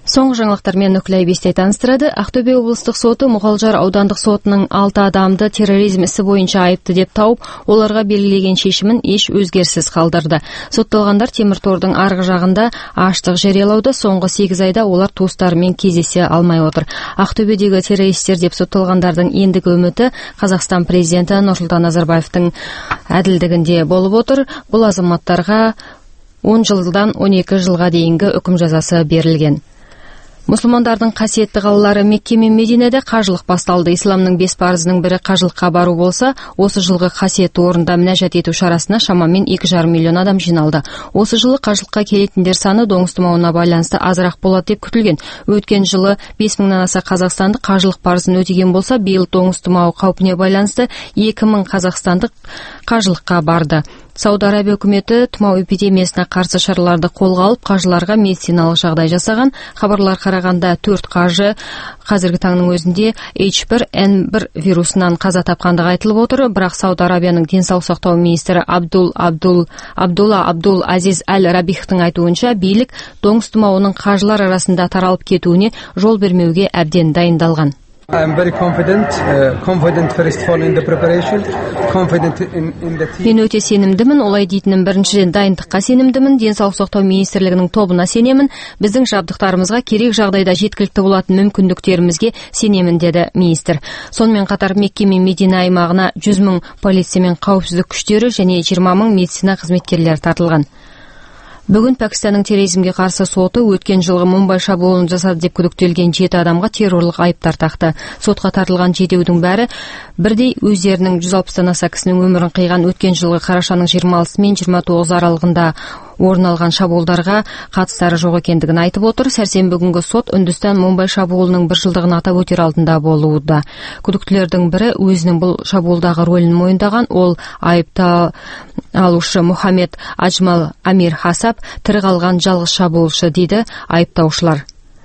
Соңғы жаңалықтармен Нүкләй Бестай таныстырады. Ақтөбе облыстық соты Мұғалжар аудандық сотының 6 адамды терроризм ісі бойынша айыпты деп тауып, оларға белгілеген шешімін еш өзгеріссіз қалдырды. Сотталғандар темір тордың арғы жағында аштық жариялауда, соңғы 8 айда олар туыстарымен кездесе алмай отыр. Ақтөбедегі террористер деп сотталғандардың ендігі үміті Қазақстан президенті Нұрсұлтан Назарбаевтың әділдігінде болып отыр. Бұл азаматтарға 10 жылдан 12 жылға дейінгі үкім жазасы берілген. Мұсылмандардың қасиетті қалалары Мекке мен Мединеде қажылық басталды. Исламның 5 парызының бірі қажылыққа бару болса, осы жылғы қасиетті орында мінәжат ету шарасына шамамен 2,5 миллион адам жиналды. Осы жылы қажылыққа келетіндер саны доңыз тұмауына байланысты азырақ болады деп күтілген. Өткен жылы 5.000-нан аса қазақстандық қажылық парызын өтеген болса, биыл доңыз тұмауы қаупіне байланысты 2.000 қазақстандық қажылыққа барды. Сауд Арабия үкіметі тұмау эпидемиясына қарсы шараларды қолға алып, қажыларға медициналық жағдай жасаған. Хабарлар қарағанда 4 қажы қазіргі таңның өзінде H1N1 вирусынан қаза тапқандығы айтылып отыр. Бірақ Сауд Арабияның денсаулық сақтау министрі Абдулла Абдул Азиз Әл-Рабихтың айтуынша, билік доңыз тұмауының қажылар арасында таралып кетуіне жол бермеуге әбден дайындалған. I'm very confident first of all in the preparation, confident in the team. Мен өте сенімдімін, олай дейтінім біріншіден дайындыққа сенімдімін, денсаулық сақтау министрлігінің тобына сенемін, біздің жабдықтарымызға керек жағдайда жеткілікті болатын мүмкіндіктерімізге сенемін, деді министр. Сонымен қатар Мекке мен Медина аймағына 100.000 полиция мен қауіпсіздік күштері және 20.000 медицина қызметкерлері тартылған. Бүгін Пәкістанның терроризмге қарсы соты өткен жылғы Мумбай шабуылын жасады деп күдіктелген 7 адамға террорлық айыптар тақты. Сотқа тартылған 7-дің бәрі бірдей өздерінің 160-тан аса кісінің өмірін қиған өткен жылғы қарашаның 26 мен 29 аралығында орын алған шабуылдарға қатыстары жоқ екендігін айтып отыр. Сәрсенбі күнгі сот Үндістан Мумбай шабуылының 1 жылдығын атап өтер алдында болууда. Күдіктілердің бірі өзінің бұл шабуылдағы рөлін мойындаған. Ол айыпты алушы Мұхаммед Аджмал Амир Хасаб тірі қалған жалғыз шабуылшы, дейді айыптаушылар.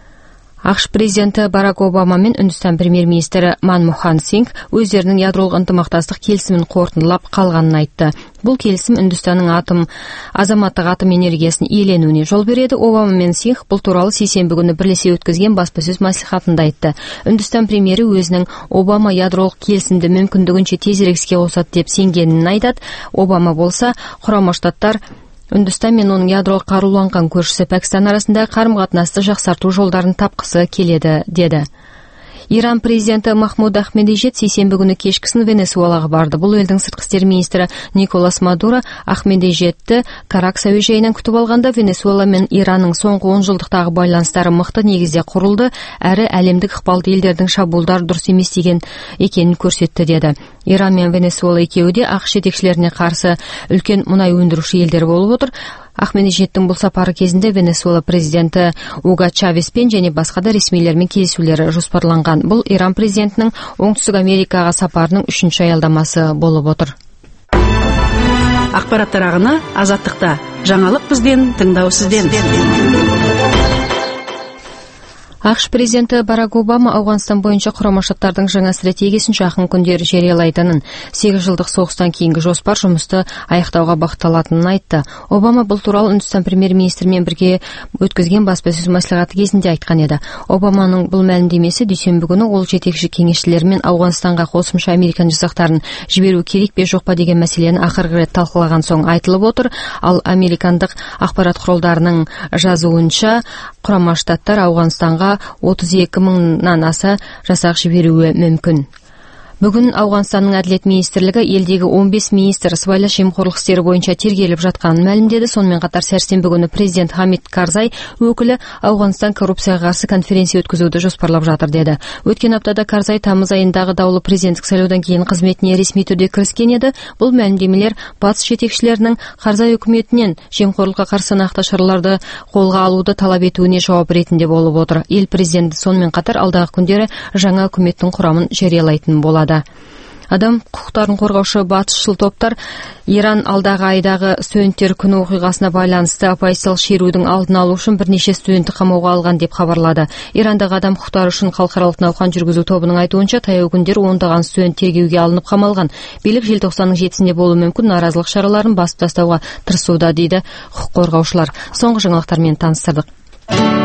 ақш президенті Барак Обама мен Үндістан премьер-министрі Манмохан Сингх өздерінің ядролық ынтымақтастық келісімін қорытындылап қалғанын айтты. Бұл келісім Үндістанның азаматтық атом энергиясын иеленуіне жол береді. Обама мен Сингх бұл туралы сейсенбі күні бірлесе өткізген баспасөз мәслихатында айтты. Үндістан премьері өзінің Обама ядролық келісімді мүмкіндігінше тезірек іске қосады деп сенгенін айтады. Обама болса, Құрама Штаттар Үндістан мен оның ядролық қаруланған көршісі Пәкістан арасында қарым-қатынасты жақсарту жолдарын тапқысы келеді, деді. Иран президенті Махмуд Ахмедижет сейсенбі күні кешкісін Венесуэлаға барды. Бұл елдің сыртқы істер министрі Николас Мадуро Ахмедижетті Каракас әуежайынан күтіп алғанда, Венесуэла мен Иранның соңғы 10 жылдықтағы байланыстары мықты негізде құрылды, әрі әлемдік ықпалды елдердің шабуылдар дұрыс емес деген екенін көрсетті, деді. Иран мен Венесуэла екеуі де ақш жетекшілеріне қарсы үлкен мұнай өндіруші елдер болып отыр. Ахмедижеттің бұл сапары кезінде Венесуэла президенті Уго Чавеспен және басқа да ресмилермен кездесулері жоспарланған. Бұл Иран президентінің Оңтүстік Америкаға сапарының 3-ші аялдамасы болып отыр. Ақпараттар ағыны Азаттықта. Жаңалық бізден, тыңдау сізден. ақш президенті Барак Обама Ауғанстан бойынша Құрама Штаттардың жаңа стратегиясын жақын күндері жариялайтынын, 8 жылдық соғыстан кейінгі жоспар жұмысты аяқтауға бағытталатынын айтты. Обама бұл туралы Үндістан премьер-министрімен бірге өткізген баспасөз мәслихаты кезінде айтқан еді. Обаманың бұл мәлімдемесі дүйсенбі күні ол жетекші кеңесшілермен Ауғанстанға қосымша Американ жасақтарын жіберу керек пе жоқ па деген мәселені ақырғы рет талқылаған соң айтылып отыр. Ал американдық ақпарат құралдарының жазуынша Құрама Штаттар Ауғанстанға 32.000-нан аса жасақ жіберуі мүмкін. Бүгін Ауғанстанның әділет министрлігі елдегі 15 министр сыбайлас жемқорлық істері бойынша тергеліп жатқанын мәлімдеді. Сонымен қатар сәрсенбі күні президент Хамид Карзай өкілі Ауғанстан коррупцияға қарсы конференция өткізуді жоспарлап жатыр, деді. Өткен аптада Карзай тамыз айындағы даулы президенттік сайлаудан кейін қызметіне ресми түрде кіріскен еді. Бұл мәлімдемелер батыс жетекшілерінің Карзай үкіметінен жемқорлыққа қарсы нақты шараларды қолға алуды талап етуіне жауап ретінде болып отыр. Ел президенті сонымен қатар алдағы күндері жаңа үкіметтің құрамын жариялайтын болады. Адам құқықтарын қорғаушы батысшыл топтар Иран алдағы айдағы студенттер күні оқиғасына байланысты оппозициялық шерудің алдын алу үшін бірнеше студентті қамауға алған деп хабарлады. Ирандағы адам құқықтары үшін халықаралық науқан жүргізу тобының айтуынша таяу күндері ондаған студент тергеуге алынып қамалған. Билік желтоқсанның 7-сінде болуы мүмкін наразылық шараларын басып тастауға тырысуда, дейді құқық қорғаушылар. Соңғы жаңалықтармен таныстырдық.